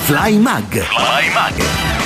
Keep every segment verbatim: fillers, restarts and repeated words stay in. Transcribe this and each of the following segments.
Fly Mag. Fly Mag.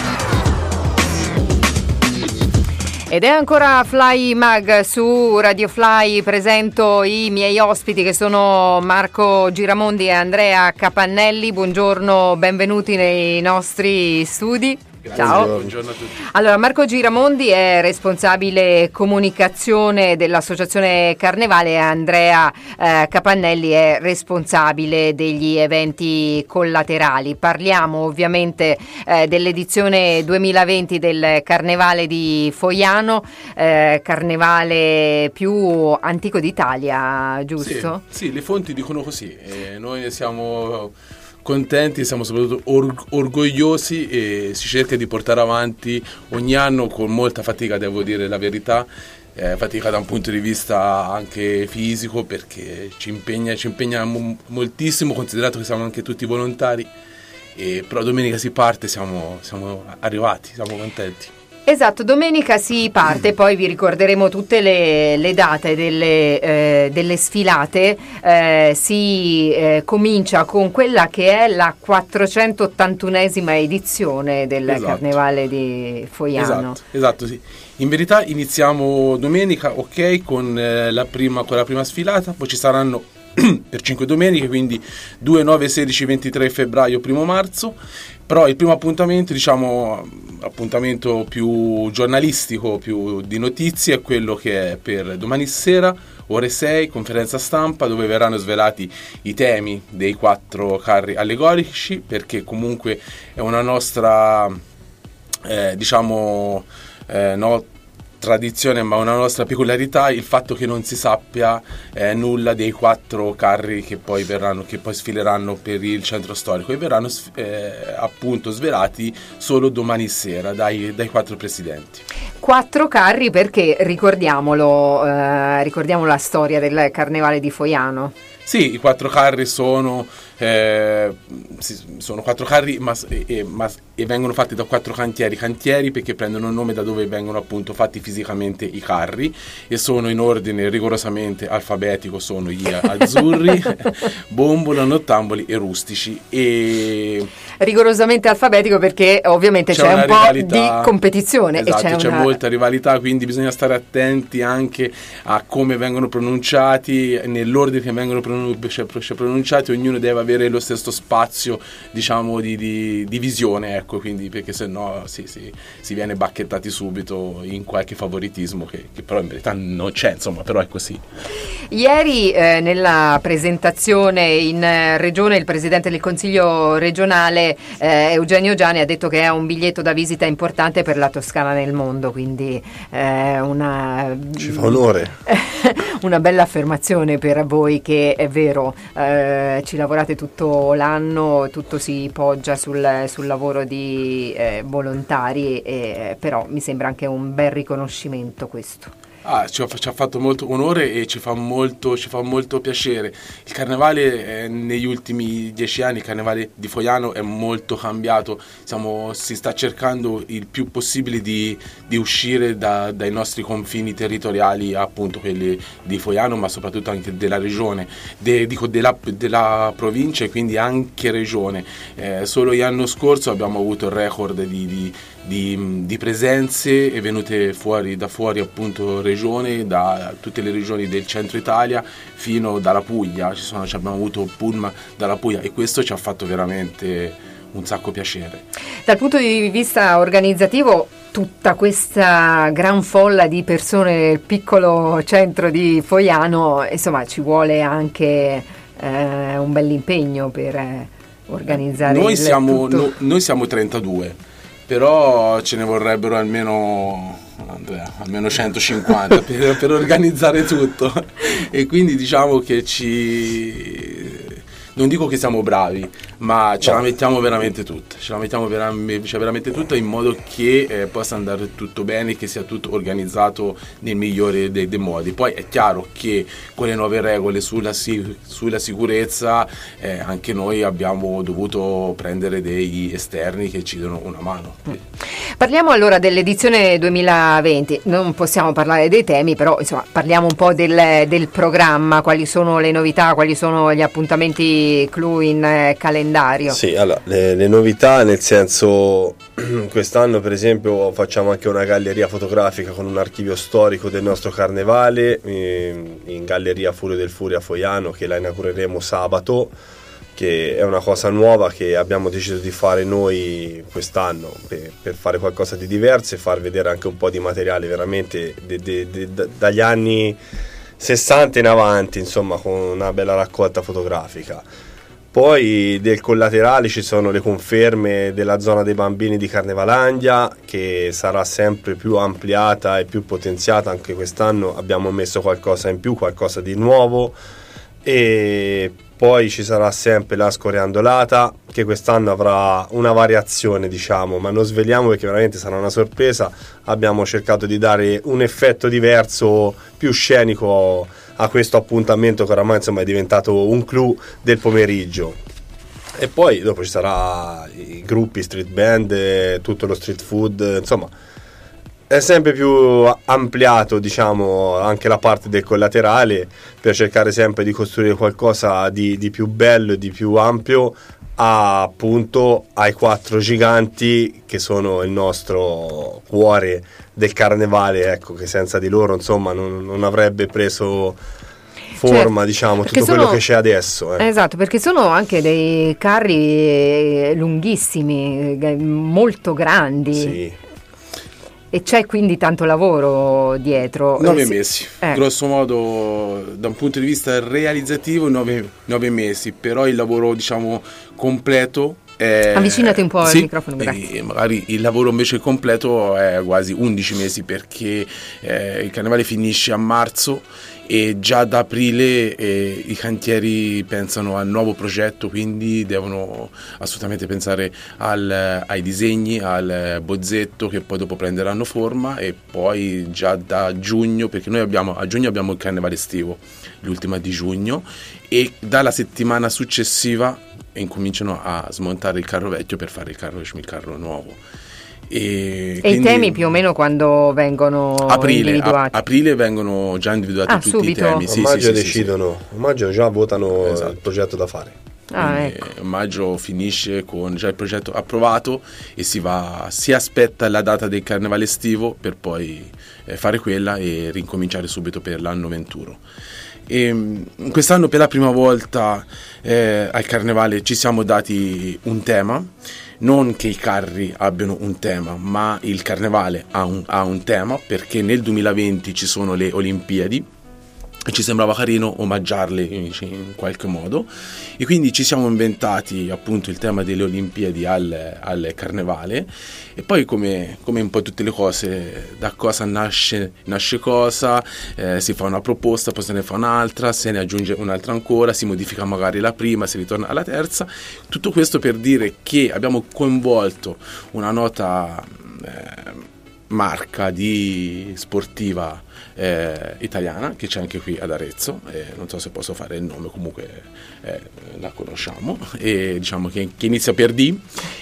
Ed è ancora Fly Mag su Radio Fly. Presento i miei ospiti che sono Marco Giramondi e Andrea Capannelli. Buongiorno, benvenuti nei nostri studi. Grazie. Ciao. Buongiorno a tutti. Allora, Marco Giramondi è responsabile comunicazione dell'Associazione Carnevale e Andrea eh, Capannelli è responsabile degli eventi collaterali. Parliamo ovviamente eh, dell'edizione duemilaventi del Carnevale di Foiano, eh, carnevale più antico d'Italia, giusto? Sì, sì, le fonti dicono così. E noi siamo contenti, siamo soprattutto or- orgogliosi e si cerca di portare avanti ogni anno con molta fatica, devo dire la verità, eh, fatica da un punto di vista anche fisico, perché ci impegna, ci impegna mo- moltissimo, considerato che siamo anche tutti volontari, e però domenica si parte, siamo, siamo arrivati, siamo contenti. Esatto, domenica si parte, poi vi ricorderemo tutte le, le date delle, eh, delle sfilate. Eh, si eh, comincia con quella che è la quattrocentottantunesima edizione del Esatto. Carnevale di Foiano. Esatto, esatto, sì. In verità iniziamo domenica, ok, con, eh, la prima, con la prima sfilata, poi ci saranno per cinque domeniche, quindi due, nove, sedici, ventitré febbraio, primo marzo. Però il primo appuntamento, diciamo, appuntamento più giornalistico, più di notizie, è quello che è per domani sera, ore sei, conferenza stampa, dove verranno svelati i temi dei quattro carri allegorici, perché comunque è una nostra, eh, diciamo, eh, no, tradizione, ma una nostra peculiarità, il fatto che non si sappia eh, nulla dei quattro carri che poi verranno, che poi sfileranno per il centro storico, e verranno eh, appunto svelati solo domani sera dai, dai quattro presidenti. Quattro carri perché, ricordiamolo, eh, ricordiamo la storia del Carnevale di Foiano. Sì, i quattro carri sono, eh, sono quattro carri ma, e, ma, e vengono fatti da quattro cantieri, cantieri perché prendono il nome da dove vengono appunto fatti fisicamente i carri, e sono in ordine rigorosamente alfabetico, sono gli azzurri, bombola, nottamboli e rustici. E rigorosamente alfabetico perché ovviamente c'è, c'è un po' di competizione. Esatto, e c'è, c'è una... molta rivalità, quindi bisogna stare attenti anche a come vengono pronunciati, nell'ordine che vengono pronunciati, ognuno deve avere lo stesso spazio, diciamo, di, di, di visione, ecco, quindi, perché se no si, si, si viene bacchettati subito in qualche favoritismo che, che però in verità non c'è, insomma, però è così. Ieri eh, nella presentazione in eh, regione il presidente del Consiglio regionale eh, Eugenio Giani ha detto che è un biglietto da visita importante per la Toscana nel mondo, quindi eh, una ci fa onore una bella affermazione per voi, che è vero, eh, ci lavorate tutto l'anno, tutto si poggia sul, sul lavoro di eh, volontari, eh, però mi sembra anche un bel riconoscimento questo. Ah, ci ha, ci ha fatto molto onore e ci fa molto, ci fa molto piacere. Il carnevale eh, negli ultimi dieci anni, il carnevale di Foiano è molto cambiato. Siamo, si sta cercando il più possibile di, di uscire da, dai nostri confini territoriali, appunto quelli di Foiano, ma soprattutto anche della regione, de, dico della, della provincia, e quindi anche regione. Eh, solo l'anno scorso abbiamo avuto il record di, di Di, di presenze venute fuori da fuori appunto regione, da tutte le regioni del centro Italia fino dalla Puglia. Ci sono, ci abbiamo avuto pullman dalla Puglia, e questo ci ha fatto veramente un sacco piacere. Dal punto di vista organizzativo, tutta questa gran folla di persone nel piccolo centro di Foiano, insomma, ci vuole anche eh, un bell'impegno per eh, organizzare noi il siamo tutto. no, noi siamo trentadue, però ce ne vorrebbero almeno, Andrea, almeno centocinquanta per, per organizzare tutto, e quindi diciamo che ci... non dico che siamo bravi, ma ce la mettiamo veramente tutta, ce la mettiamo veramente, cioè veramente tutta, in modo che eh, possa andare tutto bene, che sia tutto organizzato nel migliore dei, dei modi. Poi è chiaro che con le nuove regole sulla, sulla sicurezza eh, anche noi abbiamo dovuto prendere degli esterni che ci danno una mano. Parliamo allora dell'edizione duemilaventi, non possiamo parlare dei temi, però insomma parliamo un po' del, del programma, quali sono le novità, quali sono gli appuntamenti clou in eh, calendario. Sì, allora, le, le novità nel senso, quest'anno per esempio facciamo anche una galleria fotografica con un archivio storico del nostro carnevale in, in Galleria Furio del Furio a Foiano, che la inaugureremo sabato, che è una cosa nuova che abbiamo deciso di fare noi quest'anno per, per fare qualcosa di diverso e far vedere anche un po' di materiale veramente de, de, de, de, dagli anni sessanta in avanti, insomma, con una bella raccolta fotografica. Poi del collaterale ci sono le conferme della zona dei bambini di Carnevalandia, che sarà sempre più ampliata e più potenziata. Anche quest'anno abbiamo messo qualcosa in più, qualcosa di nuovo. E poi ci sarà sempre la scoriandolata, che quest'anno avrà una variazione, diciamo, ma non sveliamo perché veramente sarà una sorpresa. Abbiamo cercato di dare un effetto diverso, più scenico a questo appuntamento che oramai insomma è diventato un clou del pomeriggio. E poi dopo ci sarà i gruppi street band, tutto lo street food, insomma è sempre più ampliato, diciamo, anche la parte del collaterale, per cercare sempre di costruire qualcosa di, di più bello e di più ampio, a, appunto ai quattro giganti che sono il nostro cuore del carnevale, ecco, che senza di loro insomma non, non avrebbe preso forma, certo, diciamo, tutto quello sono, che c'è adesso. Eh. Esatto, perché sono anche dei carri lunghissimi, molto grandi. Sì. E c'è quindi tanto lavoro dietro. Nove eh, mesi, eh. grosso modo, da un punto di vista realizzativo, nove, nove mesi, però il lavoro, diciamo, completo è... Avvicinati un po' sì, al microfono, grazie. E magari il lavoro invece completo è quasi undici mesi, perché eh, il carnevale finisce a marzo e già da aprile eh, i cantieri pensano al nuovo progetto, quindi devono assolutamente pensare al, ai disegni, al bozzetto, che poi dopo prenderanno forma, e poi già da giugno, perché noi abbiamo a giugno abbiamo il carnevale estivo, l'ultima di giugno, e dalla settimana successiva incominciano a smontare il carro vecchio per fare il carro, il carro nuovo. E, e i temi più o meno quando vengono aprile, individuati? A, aprile vengono già individuati ah, tutti subito? i temi. Sì, a maggio sì, decidono, sì, a maggio già votano, esatto, il progetto da fare. Ah, ecco. A maggio finisce con già il progetto approvato e si va, si aspetta la data del carnevale estivo per poi eh, fare quella e ricominciare subito per l'anno venturo. E quest'anno per la prima volta eh, al carnevale ci siamo dati un tema, non che i carri abbiano un tema, ma il carnevale ha un, ha un tema, perché nel duemilaventi ci sono le Olimpiadi e ci sembrava carino omaggiarle in, in qualche modo, e quindi ci siamo inventati appunto il tema delle Olimpiadi al, al carnevale. E poi come, come un po' tutte le cose, da cosa nasce, nasce cosa, eh, si fa una proposta, poi se ne fa un'altra, se ne aggiunge un'altra ancora, si modifica magari la prima, si ritorna alla terza. Tutto questo per dire che abbiamo coinvolto una nota eh, marca di sportiva eh, italiana che c'è anche qui ad Arezzo, eh, non so se posso fare il nome, comunque eh, la conosciamo, e diciamo che, che inizia per D,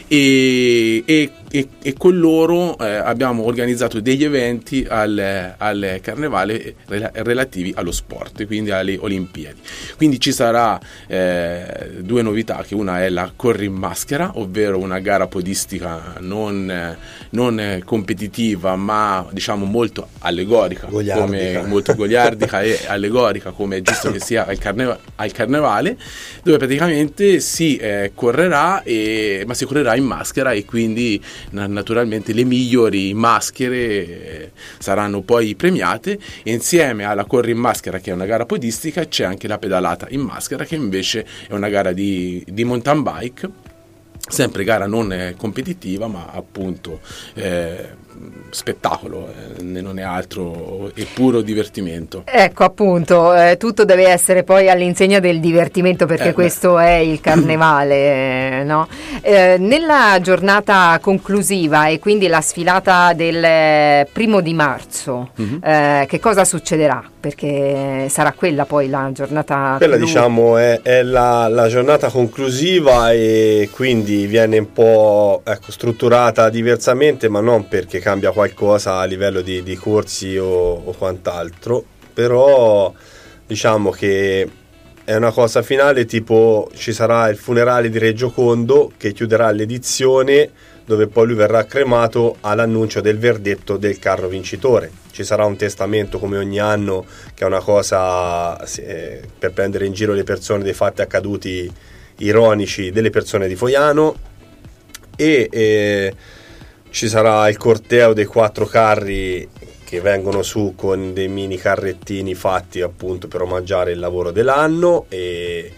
e, e, e, e con loro eh, abbiamo organizzato degli eventi al, al carnevale rel- relativi allo sport, quindi alle Olimpiadi. Quindi ci sarà eh, due novità, che una è la corri in maschera, ovvero una gara podistica non, non competitiva, ma diciamo molto allegorica, come, molto goliardica e allegorica, come è giusto che sia al, carneva- al carnevale, dove praticamente si eh, correrà, e, ma si correrà in maschera, e quindi na- naturalmente le migliori maschere eh, saranno poi premiate. E insieme alla corri in maschera, che è una gara podistica, c'è anche la pedalata in maschera, che invece è una gara di, di mountain bike, sempre gara non competitiva, ma appunto eh, spettacolo, eh, non è altro, è puro divertimento. Ecco, appunto, eh, tutto deve essere poi all'insegna del divertimento, perché eh, questo beh. è il carnevale, eh, no? Eh, nella giornata conclusiva e quindi la sfilata del primo di marzo, mm-hmm. eh, che cosa succederà? Perché sarà quella poi la giornata quella più... diciamo è, è la, la giornata conclusiva, e quindi viene un po' ecco, strutturata diversamente, ma non perché cambia qualcosa a livello di, di corsi o, o quant'altro, però diciamo che è una cosa finale, tipo ci sarà il funerale di Re Giocondo che chiuderà l'edizione, dove poi lui verrà cremato all'annuncio del verdetto del carro vincitore. Ci sarà un testamento come ogni anno, che è una cosa eh, per prendere in giro le persone dei fatti accaduti ironici delle persone di Foiano, e eh, ci sarà il corteo dei quattro carri che vengono su con dei mini carrettini fatti appunto per omaggiare il lavoro dell'anno, e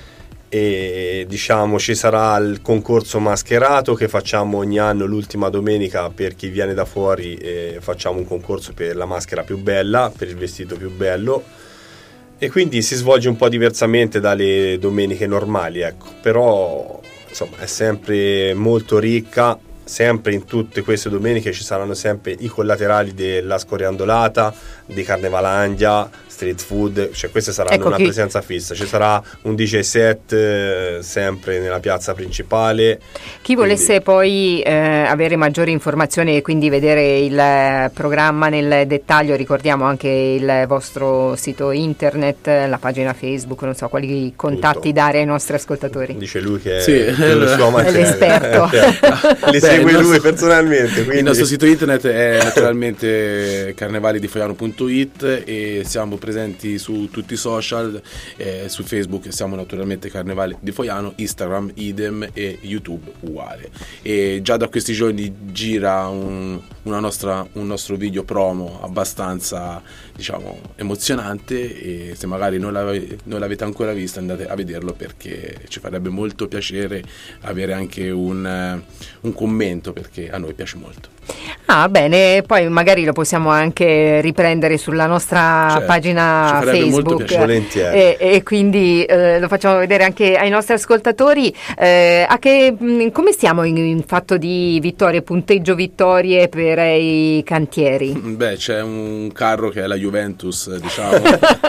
e diciamo ci sarà il concorso mascherato che facciamo ogni anno l'ultima domenica. Per chi viene da fuori eh, facciamo un concorso per la maschera più bella, per il vestito più bello, e quindi si svolge un po' diversamente dalle domeniche normali, ecco. Però insomma è sempre molto ricca, sempre in tutte queste domeniche ci saranno sempre i collaterali della Scoriandolata, di Carnevalandia, street food, cioè queste saranno ecco una chi... presenza fissa. Ci sarà un D J set eh, sempre nella piazza principale. Chi volesse quindi... poi eh, avere maggiori informazioni e quindi vedere il programma nel dettaglio, ricordiamo anche il vostro sito internet, la pagina Facebook, non so quali contatti Tutto. dare ai nostri ascoltatori. Dice lui che sì, è, il suo è l'esperto. Li Beh, segue nostro, lui personalmente. Quindi... Il nostro sito internet è naturalmente carnevali di foiano punto it e siamo presenti su tutti i social, eh, su Facebook siamo naturalmente Carnevali di Foiano, Instagram idem e YouTube uguale. E già da questi giorni gira un, una nostra, un nostro video promo abbastanza, diciamo, emozionante, e se magari non, l'ave, non l'avete ancora visto andate a vederlo, perché ci farebbe molto piacere avere anche un, un commento, perché a noi piace molto. Ah, bene, poi magari lo possiamo anche riprendere sulla nostra certo, pagina Facebook, e, e quindi eh, lo facciamo vedere anche ai nostri ascoltatori. Eh, a che, mh, come stiamo in, in fatto di vittorie, punteggio vittorie per i cantieri? Beh, c'è un carro che è la Juventus, diciamo.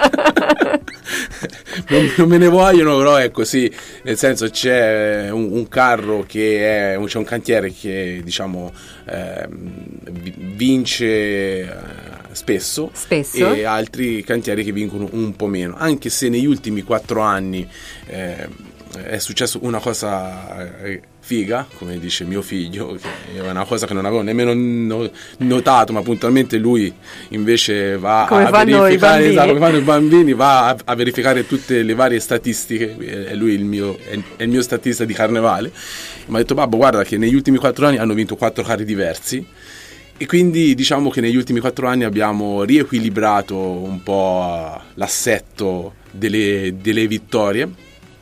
non, non me ne vogliono, però è così, nel senso c'è un, un carro che è, c'è un cantiere che diciamo eh, vince eh, spesso, spesso e altri cantieri che vincono un po' meno, anche se negli ultimi quattro anni eh, è successo una cosa eh, figa, come dice mio figlio, che è una cosa che non avevo nemmeno no, notato, ma puntualmente lui invece va come a verificare, esatto, come fanno i bambini, va a, a verificare tutte le varie statistiche. È lui il mio, è, è il mio statista di carnevale. Mi ha detto: babbo, guarda che negli ultimi quattro anni hanno vinto quattro carri diversi, e quindi diciamo che negli ultimi quattro anni abbiamo riequilibrato un po' l'assetto delle, delle vittorie.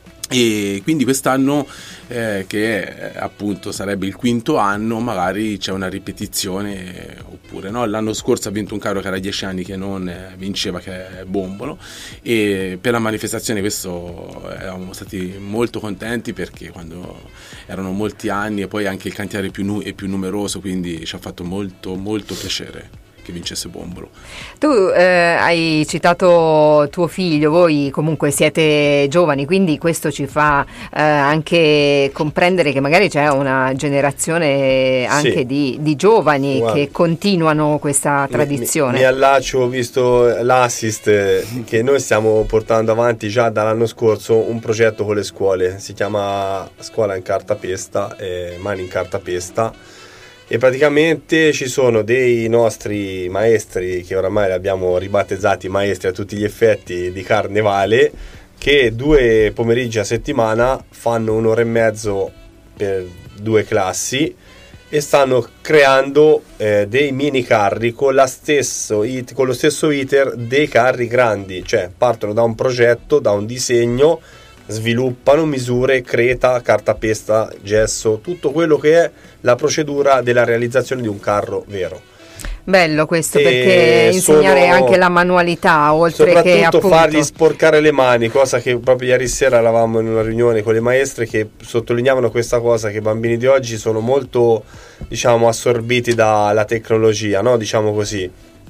E quindi quest'anno eh, che eh, appunto sarebbe il quinto anno, magari c'è una ripetizione, eh, oppure no. L'anno scorso ha vinto un carro che era dieci anni che non eh, vinceva, che è Bombolo, e per la manifestazione questo eh, eravamo stati molto contenti, perché quando erano molti anni, e poi anche il cantiere più nu- è più numeroso, quindi ci ha fatto molto molto piacere che vincesse Bombolo. Tu eh, hai citato tuo figlio, voi comunque siete giovani, quindi questo ci fa eh, anche comprendere che magari c'è una generazione anche sì. di, di giovani Guarda, che continuano questa tradizione. Mi, mi, mi allaccio, visto l'assist, che noi stiamo portando avanti già dall'anno scorso un progetto con le scuole, si chiama Scuola in Cartapesta, eh, Mani in Cartapesta. E praticamente ci sono dei nostri maestri, che oramai li abbiamo ribattezzati maestri a tutti gli effetti di carnevale, che due pomeriggi a settimana fanno un'ora e mezzo per due classi e stanno creando eh, dei mini carri con, la stesso it- con lo stesso iter dei carri grandi, cioè partono da un progetto, da un disegno, sviluppano misure, creta, cartapesta, gesso, tutto quello che è la procedura della realizzazione di un carro vero. Bello questo, E perché insegnare sono- anche la manualità, oltre che soprattutto appunto fargli sporcare le mani, cosa che proprio ieri sera eravamo in una riunione con le maestre che sottolineavano questa cosa, che i bambini di oggi sono molto, diciamo, assorbiti dalla tecnologia, no? Diciamo così.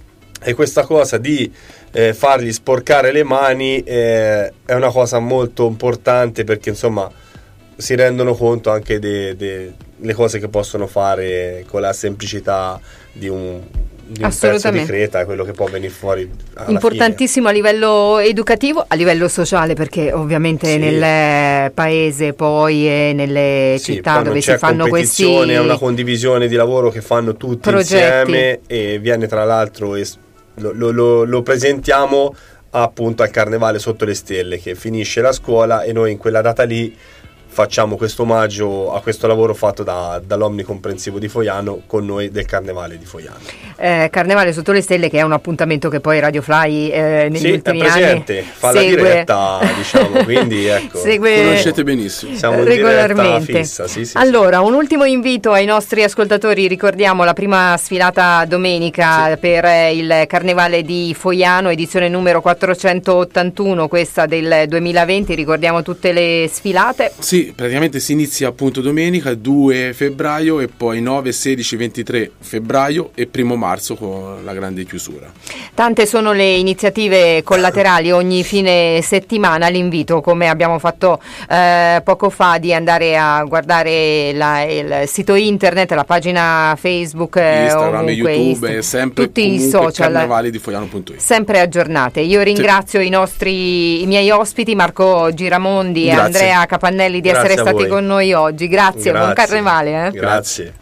E questa cosa di eh, fargli sporcare le mani eh, è una cosa molto importante, perché insomma si rendono conto anche delle cose che possono fare con la semplicità di un, di un pezzo di Assolutamente. creta, quello che può venire fuori alla importantissimo a livello educativo, a livello sociale, perché ovviamente Sì. nel paese poi e nelle fine. Sì, città poi dove non si c'è fanno questi competizione, è una condivisione di lavoro che fanno tutti progetti. insieme, e viene tra l'altro es- lo, lo- lo- lo presentiamo appunto al Carnevale Sotto le Stelle, che finisce la scuola e noi in quella data lì facciamo questo omaggio a questo lavoro fatto da, dall'Omnicomprensivo di Fogliano con noi del Carnevale di Fogliano. eh, Carnevale Sotto le Stelle, che è un appuntamento che poi Radio Fly eh, negli Sì, è ultimi presente, anni fa la segue, diretta, diciamo, quindi ecco. segue Conoscete benissimo. Siamo in diretta regolarmente. fissa, sì, sì, sì. Allora, un ultimo invito ai nostri ascoltatori: ricordiamo la prima sfilata domenica per eh, il Carnevale di Fogliano, edizione numero quattrocentottantuno, questa del duemilaventi. Ricordiamo tutte le sfilate. Sì, praticamente si inizia appunto domenica due febbraio e poi nove, sedici, ventitré febbraio e primo marzo con la grande chiusura. Tante sono le iniziative collaterali ogni fine settimana. L'invito, come abbiamo fatto eh, poco fa, di andare a guardare la- il sito internet, la pagina Facebook, eh, Instagram, ovunque, YouTube Insta- e sempre tutti i comunque social carnevali di Fogliano punto it. sempre aggiornate. Io ringrazio i nostri i miei ospiti, Marco Giramondi e Grazie. Andrea Capannelli, di Grazie essere a stati voi. con noi oggi. Grazie, buon Grazie. carnevale. Eh? Grazie.